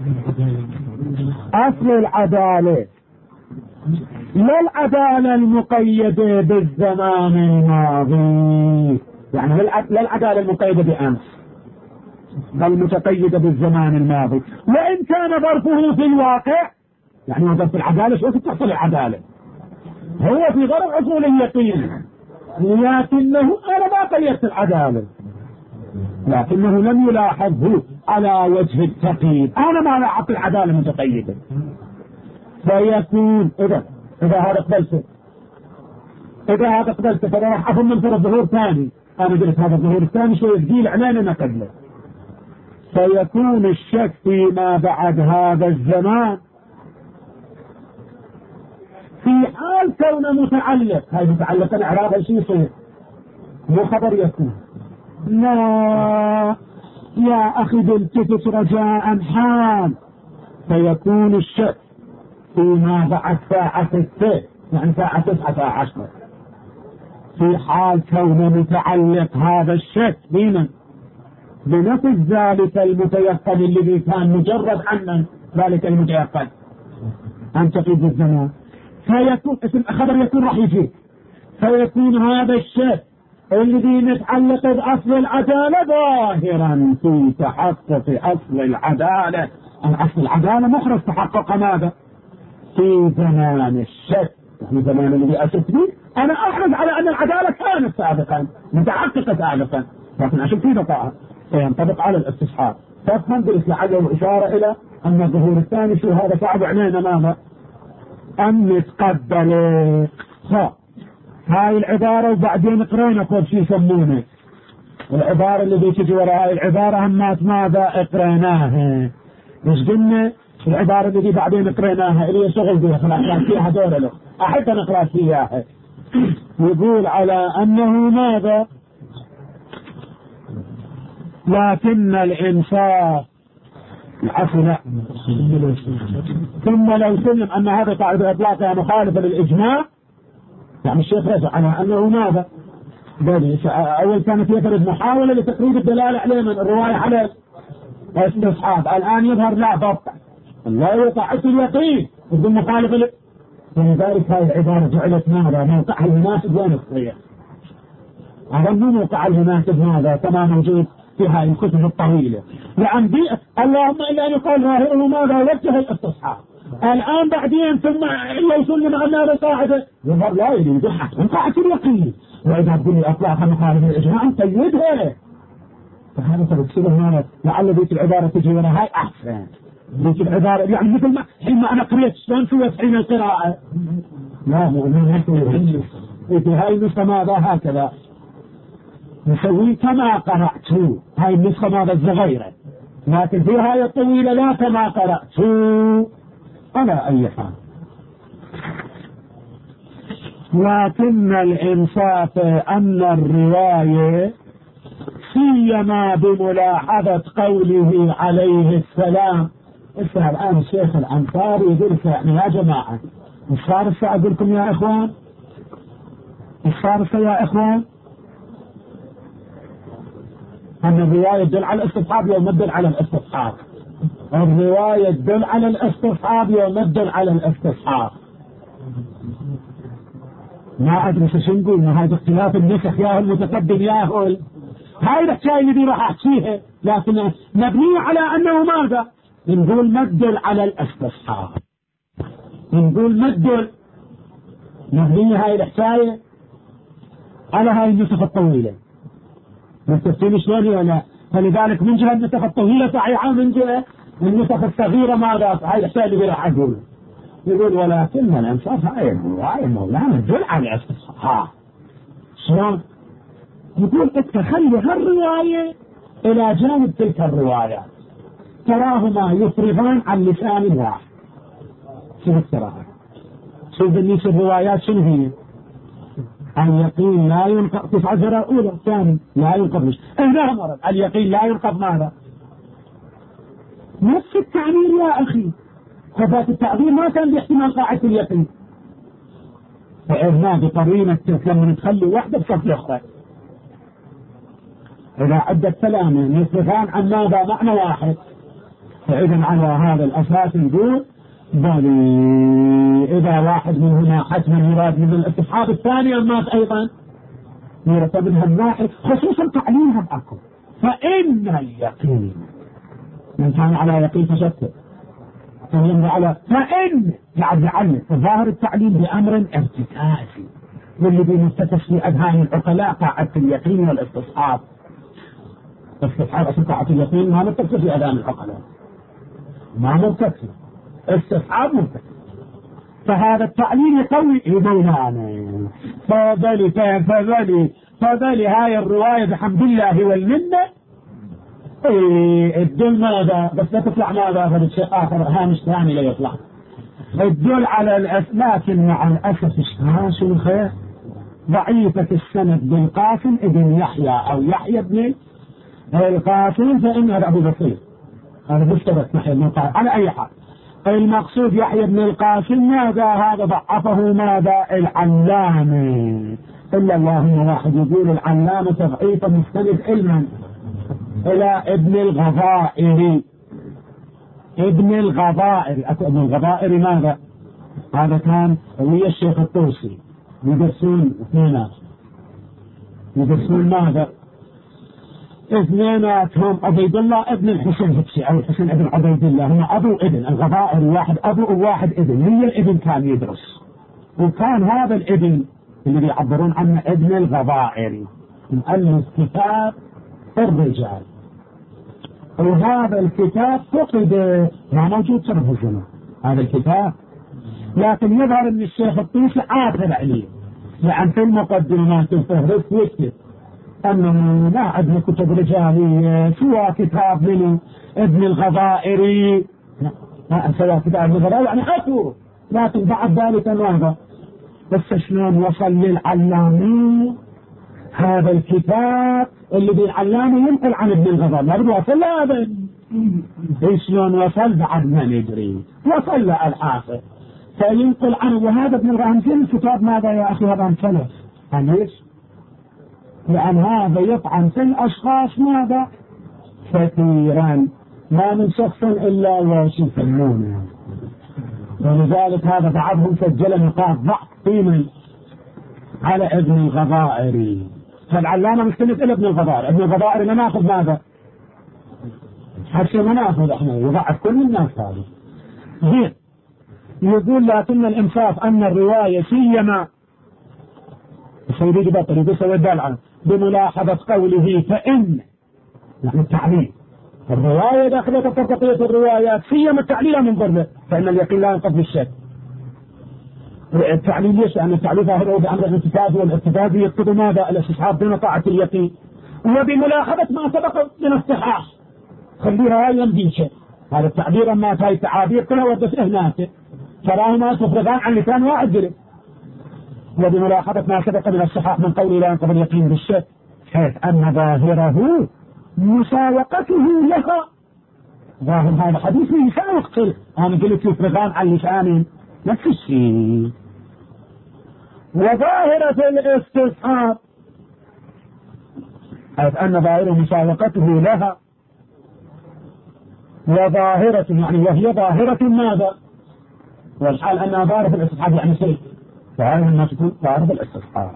[SPEAKER 1] أصل العدالة لا العدالة المقيدة بالزمان الماضي، يعني لا العدالة المقيدة بأمس بل متقيدة بالزمان الماضي، وإن كان ظرفه في الواقع يعني ظرف العدالة شو تحصل العدالة هو في ظرف حصول اليقين، لكنه أنا ما قيدت العدالة، لكنه لم يلاحظه على وجه التقييد، أنا ما لاحظت العدالة متقيدة، فيكون إذا هذا قبلته فأنا راح أفهم من فرق ظهور ثاني. أنا قلت هذا الظهور الثاني شيء ثقيل علينا ما قبله، فيكون الشك فيما بعد هذا الزمان في حال كونه متعلق. هاي متعلقا إعرابها شيء يصير مو خبر يكون. لا يا أخي بالتفت رجاء حال، فيكون الشك فيما بعد ساعة 6 يعني ساعة 9 ساعة 10 في حال كونه متعلق هذا الشك بمن؟ بنفس ذلك المتيقن الذي كان مجرد عن ذلك المتيقن عن تقييد الزمان، فيكون اسم خبر يكون راح يجي، فيكون هذا الشك الذي متعلق بأصل العدالة ظاهرا في تحقق أصل العدالة. أصل العدالة محرز تحقق ماذا؟ في زمان الشك، يعني زمان الذي أشك فيه أنا أحرز على أن العدالة كانت سابقا متحققة سابقا، لكن أشك فيه بقاء فينطبق على الاستصحاب. فافهم درس لعله إشارة إلى أن الظهور الثاني شو هذا صعب علينا ماذا؟ أن نتقبل هاي العبارة وبعدين قرينا كل شيء يسمونه العبارة اللي بتجي وراء هاي العبارة همات ماذا قريناها؟ مش قلنا العبارة اللي بعدين قريناها اللي شغل بها خلاص فيها دولة له أحب نقرأ فيها. يقول على أنه ماذا؟ لكن الإنصاف العفو لا ثم لو سلم أن هذا قاعدة إطلاقها مخالفة للإجماع، يعني الشيخ رجع على أنه ماذا؟ أول كانت يفرض محاولة لتقريب الدلالة عليه من الرواية على الاستصحاب، الآن يظهر لا ضبط لا يقع اليقين ضد مخالفة ولذلك هذه العبارة جعلت ماذا؟ موقعها المناسب وين الصحيح؟ هذا مو موقع المناسب ماذا؟ كما موجود في هذه الكتب الطويلة، لأن اللهم إلا أن يقال ظاهره ماذا؟ وجه الاستصحاب. الآن بعدين ثم إلا يسلم أنها قاعدة يظهر لا يريد حتى قاعدة اليقين، وإذا تقول لي أطلعها مخالفة الإجماع نقيدها. فهذا تبصير هذا لعل ذيك العبارة تجي وراء هاي أحسن. ذيك العبارة يعني مثل ما حين ما أنا قريت شلون سويت حين القراءة؟ لا مؤمن في هاي النسخة ماذا هكذا نسوي كما قرأت هاي النسخة ماذا الصغيرة، لكن في هاي الطويلة لا كما قرأت على أي حال. لكن الإنصاف أن الرواية سيما بملاحظة قوله عليه السلام. الآن الشيخ الأنصاري يقول يعني يا جماعة مش صار أقول لكم يا إخوان مش صار يا إخوان أن الرواية تدل على الاستصحاب يوم تدل على الاستصحاب، الرواية تدل على الاستصحاب يوم تدل على الاستصحاب. ما أدري شو نقول ما هذا اختلاف النسخ يا المتقدم يا هول هاي الحكاية اللي راح أحكيها، لكن مبنية على أنه ماذا؟ نقول مدل على الاستصحاب، نقول مدل مبنية هاي الحكاية على هاي النسخ الطويلة. مستفيني شلون ولا؟ فلذلك من جهة النسخ الطويلة صحيحة، من جهة النسخ الصغيرة ماذا؟ هاي الحكاية اللي راح أقول يقول ولكن الانصاف هاي مولانا تدل على الاستصحاب. شلون؟ يقول تخلي هالرواية إلى جانب تلك الروايات تراهما يفرغان عن لسان واحد. شوف الصراحة شوف بالنسبة الروايات شنو هي؟ اليقين لا ينقض 19 أولى ثاني لا ينقض مش هنا مرض اليقين لا ينقض ماذا؟ نفس التعبير يا أخي، فذات التعبير ما كان باحتمال قاعدة اليقين، فإرنا بقرينة لما نتخلي واحدة بصف الأخرى إذا عدت كلامه يصرفان عن ماذا؟ معنى واحد. فإذا على هذا الأساس نقول بل إذا واحد منهما حتما يراد من الاتحاد الثاني أما أيضا يرتب منها الواحد خصوصا تعليمها بأكل. فإن اليقين من كان على يقين تشتت على فإن يعني ظاهر التعليم بأمر ارتكازي واللي بيمستكش في أذهان العقلاء قاعدة اليقين والاستصحاب. استصحاب أصل قاعدة اليقين ما مستكش في أذهان العقلاء، ما مستكش، استصحاب مستكش. فهذا التعليم يقوي مولانا فذلك هاي الرواية بحمد الله والمنة الدل ماذا؟ بس لا تطلع ماذا؟ هذا الشيء آخر هامش ثاني لا يطلع الدل على لكن مع الأسف شو الخير ضعيفة السند بالقاسم ابن يحيى أو يحيى ابن القاسم، فإن هذا أبو بصير هذا مشترك نحن المقال. على أي حال المقصود يحيى بن القاسم ماذا؟ هذا ضعفه ماذا؟ العلامة. إلا اللهم واحد يقول العلامة ضعيفة مستند علما إلى ابن الغضائر. ابن الغضائر ماذا؟ هذا كان هو الشيخ الطوسي يدرسون اثنينات يدرسون ماذا؟ اثنيناتهم عبيد الله ابن الحسين أو الحسين ابن عبيد الله، هم أبو ابن الغضائر واحد أبو وواحد ابن، هي الابن كان يدرس، وكان هذا الابن اللي يعبرون عنه ابن الغضائر مؤلف كتاب الرجال، وهذا الكتاب فقد ما موجود صرف الزمن هذا الكتاب، لكن يظهر ان الشيخ الطوسي عاثر عليه يعني في المقدمات الفهرس يكتب أنه ما عندنا كتب رجالية سوى كتاب من ابن الغضائري، ما سوى كتاب ابن الغضائري يعني أكو، لكن بعد ذلك ماذا؟ بس شلون وصل للعلامي هذا الكتاب اللي بالعلامي ينقل عن ابن الغضائري؟ ما بدو وصل هذا شلون وصل بعد ما ندري، وصل له الحافظ فينقل عنه. وهذا ابن الغضائري الكتاب ماذا يا أخي؟ هذا انفلس ليش؟ لأن هذا يطعن في الأشخاص ماذا؟ كثيرا، ما من شخص إلا ويسمونه. ولذلك هذا بعضهم سجل نقاط ضعف قيمة على ابن الغضائري. فالعلامة مختلف إلى ابن الغضائري. ابن الغضائري ما ناخذ ماذا؟ حتى ما ناخذ احنا، يضعف كل الناس هذا. زين، يقول لكن الإنصاف أن الرواية سيما سيدي بطل يقول الدال عنه بملاحظة قوله فإن، يعني التعليل الرواية داخلة بقية الروايات سيما التعليل من ضربه، فإن اليقين لا ينقض بالشك. التعليل ليش؟ لأن التعليل ظاهره بأمر الارتكاز، والارتكاز يقتضي ماذا؟ الاستصحاب بين طاعة اليقين. وبملاحظة ما سبق من الصحاح خليها هاي يمديشه. هذا التعبير ما هاي التعابير كلها ودت هناك فراهما تفرغان عن لسان واحد جلد. وبملاحظة ما سبق من الصحاح من قوله لا ينقض اليقين بالشك، حيث أن ظاهره مساوقته لها. ظاهر هذا حديث يساوق، أنا قلت يفرغان عن لسان نفس الشيء. وظاهرة الاستصحاب حيث أن ظاهره مساوقته لها، وظاهرة يعني وهي ظاهرة ماذا؟ والحال أنها ظاهرة الاستصحاب يعني شيء، فهذا الناس تكون ظاهرة الاستصحاب.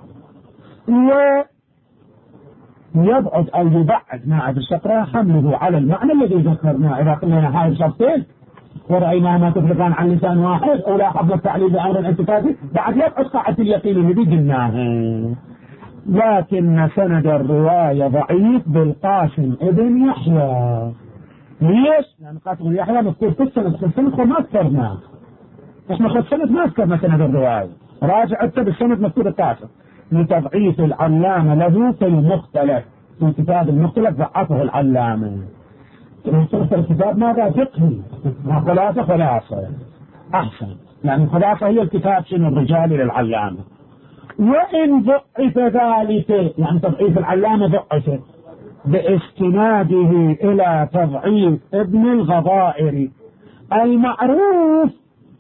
[SPEAKER 1] ويبعد أو يبعد ما عاد الشطرة حمله على المعنى الذي ذكرناه. إذا قلنا هاي شرطين ورأينا ما تفرقان عن لسان واحد أو لاحظنا التعليل بأمر الاعتقادي، بعد يبعد قاعة اليقين الذي قلناه. لكن سند الرواية ضعيف بالقاسم ابن يحيى. ليش؟ لأن قاسم ابن يحيى مذكور في السند ما ذكرناه. احنا خد سند ما ذكرنا سند الرواية، راجع انت بالسند مذكور القاسم لتضعيف العلامة له في المختلف. في كتاب المختلف ضعفه العلامة. الكتاب ماذا؟ فقهي، خلاصة أحسن، يعني الخلاصة هي الكتاب شنو الرجال للعلامة. وإن ضعف ذلك يعني تضعيف العلامة ضعف باستناده إلى تضعيف ابن الغضائري المعروف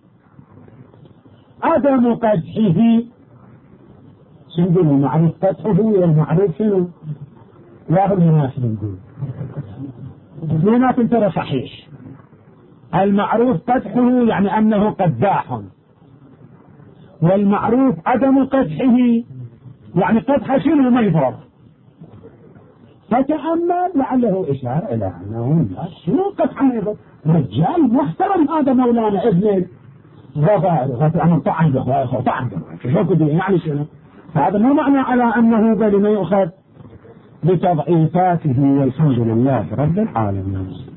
[SPEAKER 1] عدم قدحه. شنو نقول المعروف قدحه والمعروف شنو؟ لا المناسب نقول اثنينات ترى صحيح. المعروف قدحه يعني أنه قداح، والمعروف عدم قدحه يعني قدح شنو ما يضرب. فتأمل لعله إشارة إلى أنه شنو قدح يضرب. رجال محترم هذا مولانا ابن الغضائري، غير أنه طعن به شو كده يعني شنو؟ هذا مو معنى على أنه بل ما يؤخذ بتضعيفاته. والحمد لله رب العالمين.